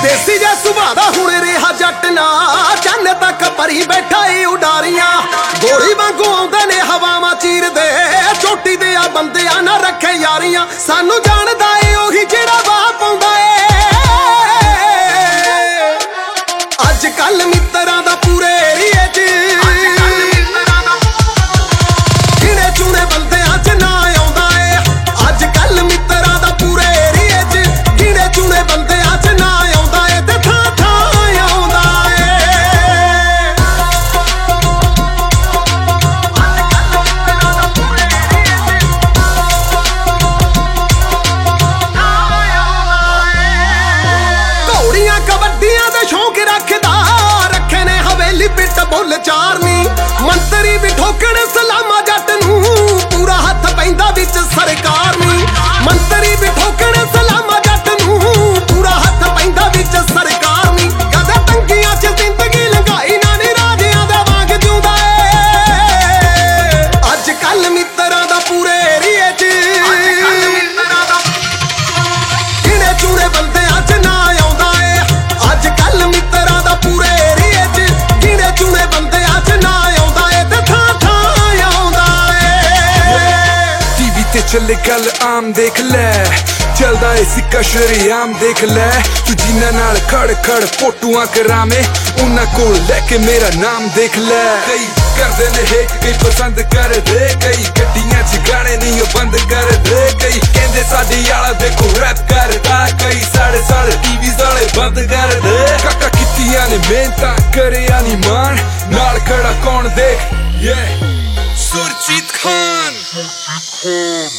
ਦੇਸੀ ਜੇ ਸੁਭਾਅ ਦਾ ਹੁਣ ਰਿਹਾ ਜੱਟ ਨਾ, ਚੰਨ ਤੱਕ ਭਰੀ ਬੈਠਾ ਏ ਉਡਾਰੀਆਂ। ਗੋਲੀ ਵਾਂਗੂ ਆਉਂਦੇ ਨੇ ਹਵਾਵਾਂ ਚੀਰਦੇ, ਚੋਟੀ ਦੇ ਆ ਬੰਦਿਆਂ ਨਾ ਰੱਖੇ ਯਾਰੀਆਂ। ਸਾਨੂੰ ਜਾਣਦਾ ਏ ਉਹੀ ਜਿਹੜਾ ਵਾਹ ਪਾਉਂਦਾ ਏ। ਅੱਜ ਕੱਲ ਮਿੱਤਰਾਂ ਦਾ ਪੂਰੇ ਏਰੀਏ 'ਚ ਗਿਣੇ ਚੁਣੇ ਬੰਦਿਆਂ 'ਚ ਨਾ ਆਉਂਦਾ ਏ। ਅੱਜ ਕੱਲ ਮਿੱਤਰਾਂ ਦਾ ਪੂਰੇ ਏਰੀਏ 'ਚ ਗਿਣੇ ਚੁਣੇ ਬੰਦਿਆਂ 'ਚ ਨਾ ਆਉਂਦਾ ਏ, ਤੇ ਥਾਂ ਥਾਂ ਆਉਂਦਾ ਏ। ਘੋੜੀਆਂ ਕਬੱਡੀਆਂ ਦੇ ਸ਼ੌਂਕ ਰੱਖਦਾ, ਰੱਖੇ ਨੇ ਹਵੇਲੀ ਪਿੱਟ ਬੁੱਲ ਚਾਰਨੀ। ਮੰਤਰੀ ਵੀ ਠੋਕਣ ਸਲਾਮਾ ਜੱਟ ਨੂੰ, ਪੂਰਾ ਹੱਥ ਪੈਂਦਾ ਵਿੱਚ ਸਰਕਾਰ ਨੀ। ਮੰਤਰੀ ਵੀ ਠੋਕਣ ਸਲਾਮਾ ਜੱਟ ਨੂੰ, ਪੂਰਾ ਹੱਥ ਪੈਂਦਾ ਵਿੱਚ ਸਰਕਾਰ ਨੀ। ਕਦੇ ਤੰਗੀਆਂ 'ਚ ਜ਼ਿੰਦਗੀ ਲੰਘਾਈ ਨਾ ਨੀ, ਰਾਜਿਆਂ ਦੇ ਵਾਂਗ ਜਿਉਂਦਾ ਏ। ਅੱਜ ਕੱਲ ਮਿੱਤਰਾਂ ਦਾ ਪੂਰੇ ਏਰੀਏ 'ਚ ਗਿਣੇ ਚੁਣੇ ਬੰਦਿਆਂ 'ਚ ਨਾ ਆਉਂਦਾ ਏ। ਅੱਜ ਕੱਲ ਮਿੱਤਰਾਂ ਦਾ ਪੂਰੇ ਏਰੀਏ 'ਚ ਗਿਣੇ ਚੁਣੇ ਬੰਦਿਆਂ 'ਚ ਨਾ ਆਉਂਦਾ ਏ, ਤੇ ਥਾਂ ਥਾਂ ਆਉਂਦਾ ਏ। ਟੀਵੀ ਤੇ ਚੱਲੇ ਗੱਲ ਆਮ ਦੇਖ ਲੈ, ਚੱਲਦਾ ਏ ਸਿੱਕਾ ਸ਼ਰੇਆਮ ਦੇਖ ਲੈ। ਤੂੰ ਜਿਨ੍ਹਾਂ ਨਾਲ ਖੜ ਖੜ ਫੋਟੋਆਂ ਕਰਾਵੇਂ, ਉਹਨਾਂ ਕੋਲ ਲੈ ਕੇ ਮੇਰਾ ਨਾਮ ਦੇਖ ਲੈ। ਕਈ ਕਰਦੇ ਨੇ ਹੇਕ, ਕਈ ਪਸੰਦ ਕਰਦੇ, ਕਈ ਗੱਡੀਆਂ 'ਚ ਗਾਣੇ ਨਹੀਂ ਉਹ ਬੰਦ ਕਰਦੇ। ਕਈ ਕਹਿੰਦੇ ਸਾਡੇ ਵਾਲਾ ਦੇਖੋ ਰੈਪ ਕਰਦਾ, ਕਈ ਸਾਡੇ ਟੀਵੀ ਵਾਲੇ ਬੰਦ ਕਰਦੇ। ਕਾਕਾ ਕੀਤੀਆਂ ਨੇ ਮਿਹਨਤਾਂ ਕਰਿਆ ਨੀ ਮਾਣ, ਨਾਲ ਖੜਾ ਕੌਣ ਦੇਖ ਸੁਰਜੀਤ ਖਾਨ।